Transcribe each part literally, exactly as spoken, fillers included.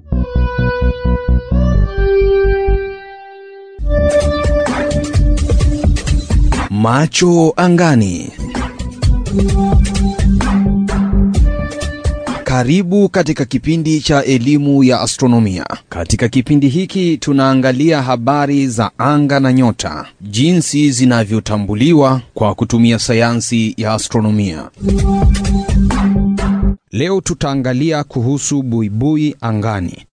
Macho angani. Karibu katika kipindi cha elimu ya astronomia. Katika kipindi hiki tunaangalia habari za anga na nyota, jinsi zinavyotambuliwa kwa kutumia sayansi ya astronomia. Leo tutaangalia kuhusu buibui angani.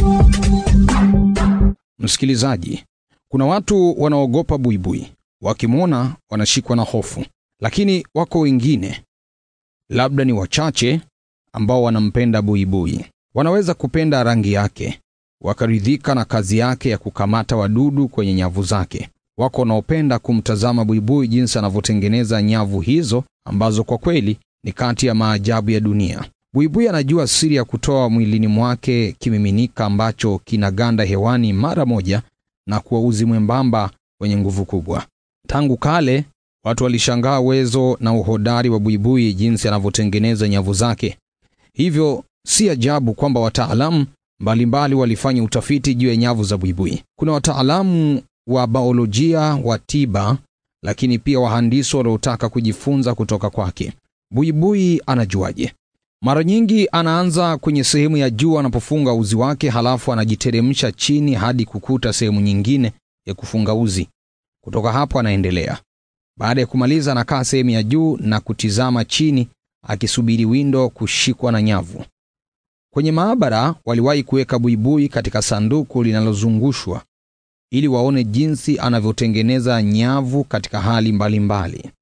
Msikilizaji, kuna watu wanaogopa buibui. Wakimwona wanashikwa na hofu. Lakini wako wengine, labda ni wachache, ambao wanampenda buibui. Wanaweza kupenda rangi yake, wakaridhika na kazi yake ya kukamata wadudu kwenye nyavu zake. Wako wanaopenda kumtazama buibui jinsi anavyotengeneza nyavu hizo, ambazo kwa kweli ni kati ya maajabu ya dunia. Buibui anajua siri ya kutoa mwilini mwake kimiminika ambacho kinaganda hewani mara moja na kuwa uzi mwembamba wenye nguvu kubwa. Tangu kale, watu walishangaa uwezo na uhodari wa buibui jinsi anavyotengeneza nyavu zake. Hivyo, si ajabu kwamba wataalamu mbalimbali walifanya utafiti juu ya nyavu za buibui. Kuna wataalamu wa biolojia, wa tiba, lakini pia wahandisi waliotaka kujifunza kutoka kwake. Buibui anajuaje? Mara nyingi anaanza kwenye sehemu ya juu anapofunga uzi wake, halafu anajiteremsha chini hadi kukuta sehemu nyingine ya kufunga uzi. Kutoka hapo anaendelea. Baada ya kumaliza anakaa sehemu ya juu na kutizama chini akisubiri windo kushikwa na nyavu. Kwenye maabara waliwahi kuweka buibui katika sanduku linalozungushwa ili waone jinsi anavyotengeneza nyavu katika hali mbalimbali mbali.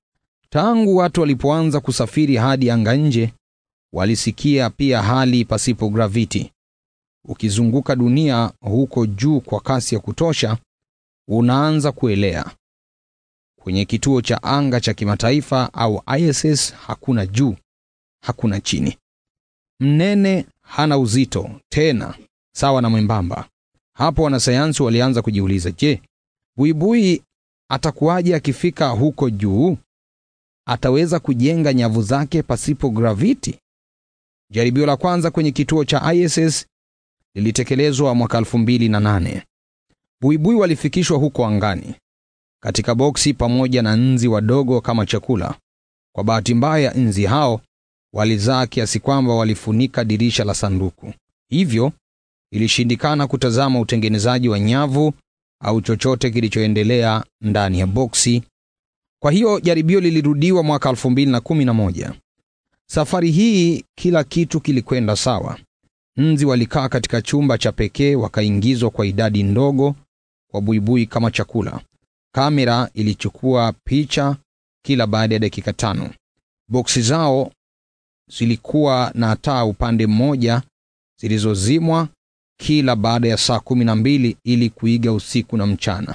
Tangu watu walipoanza kusafiri hadi anga nje, walisikia pia hali pasipo gravity. Ukizunguka dunia huko juu kwa kasi ya kutosha, unaanza kuelea. Kwenye kituo cha anga cha kimataifa au I S S hakuna juu, hakuna chini. Mnene hana uzito tena, sawa na mwembamba. Hapo wanasayansi walianza kujiuliza, je, buibui atakuwaje akifika huko juu? Ataweza kujenga nyavu zake pasipo gravity? Jaribio la kwanza kwenye kituo cha I S S lilitekelezwa mwaka elfu mbili na nane. Buibui walifikishwa huko angani katika boksi pamoja na nzi wadogo kama chakula. Kwa bahati mbaya, nzi hao walizaa kiasi kwamba walifunika dirisha la sanduku. Hivyo ilishindikana kutazama utengenezaji wa nyavu au chochote kilichoendelea ndani ya boksi. Kwa hiyo jaribio lilirudiwa mwaka elfu mbili na kumi na moja. Safari hii kila kitu kilikwenda sawa. Nzi walikaa katika chumba cha pekee, wakaingizwa kwa idadi ndogo kwa buibui kama chakula. Kamera ilichukua picha kila baada ya dakika tano. Boksi zao zilikuwa na taa upande mmoja zilizozimwa kila baada ya saa kumi na mbili ili kuiga usiku na mchana.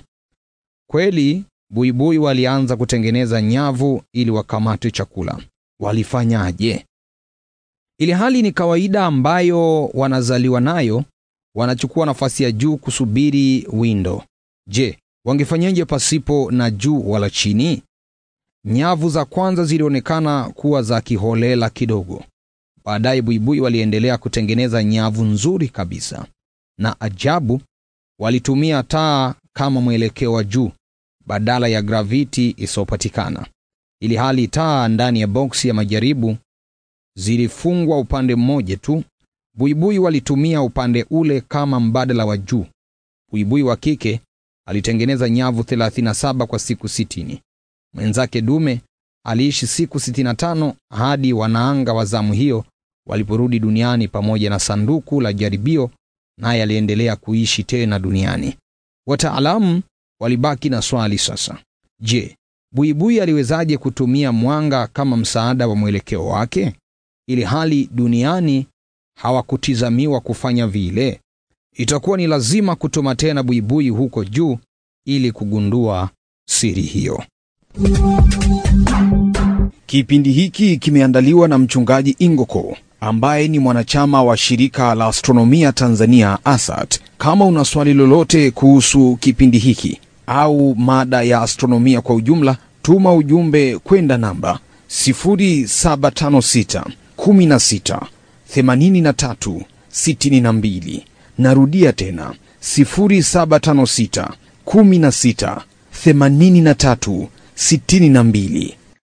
Kweli buibui walianza kutengeneza nyavu ili wakamate chakula. Walifanyaje? Ili hali ni kawaida ambayo wanazaliwa nayo, wanachukua nafasi ya juu kusubiri windo. Je, wangefanyaje pasipo na juu wala chini? Nyavu za kwanza zilionekana kuwa za kiholela kidogo. Baadaye buibui waliendelea kutengeneza nyavu nzuri kabisa. Na ajabu, walitumia taa kama mwelekeo wa juu badala ya gravity isopatikana. Ili hali taa ndani ya boksi ya majaribu zilifungwa upande mmoja tu. Buibui walitumia upande ule kama mbadala wa juu. Buibui wa kike alitengeneza nyavu thelathini na saba kwa siku sitini. Mwenzake dume aliishi siku sitini na tano hadi wanaanga wa zamu hiyo waliporudi duniani pamoja na sanduku la jaribio, naye aliendelea kuishi tena duniani. Wataalamu walibaki na swali sasa. Je, buibui aliwezaje kutumia mwanga kama msaada wa mwelekeo wake? Ili hali duniani hawakutizamiwa kufanya vile. Itakuwa ni lazima kutuma tena buibui huko juu ili kugundua siri hiyo. Kipindi hiki kimeandaliwa na mchungaji Ingoko, ambaye ni mwanachama wa shirika la astronomia Tanzania A S A T. Kama una swali lolote kuhusu kipindi hiki au mada ya astronomia kwa ujumla, tuma ujumbe kwenda namba sifuri saba tano sita kumi na sita themanini na tatu sitini na mbili. Narudia tena sifuri saba tano sita kumi na sita themanini na tatu sitini na mbili.